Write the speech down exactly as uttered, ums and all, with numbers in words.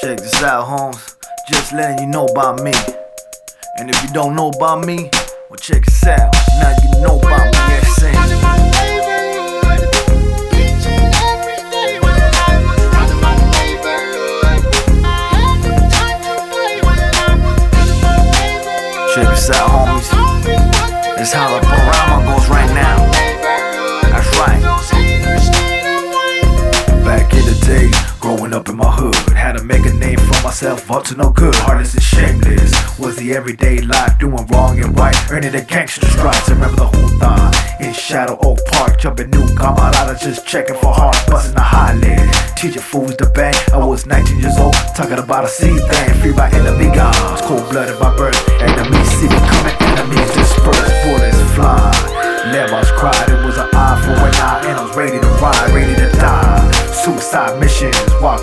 Check this out, Holmes. Just letting you know about me. And if you don't know about me, well, check this out. Now you know about me, yeah, sing. Check this out, homies. This how the panorama goes right now. That's right. Back in the day, growing up in my hood, had to make a name for myself, up to no good. Heartless and shameless was the everyday life, doing wrong and right, earning the gangster stripes. I remember the whole thing in Shadow Oak Park, jumping new camaradas, just checking for heart, busting the high leg, teaching fools to bang. I was nineteen years old, talking about a sea thing, free by enemy guns, cold-blooded by birth. Enemies see me coming, enemies dispersed, bullets fly. Levels cried, it was an eye for an eye, and I was ready to ride, ready to die. Suicide missions, walk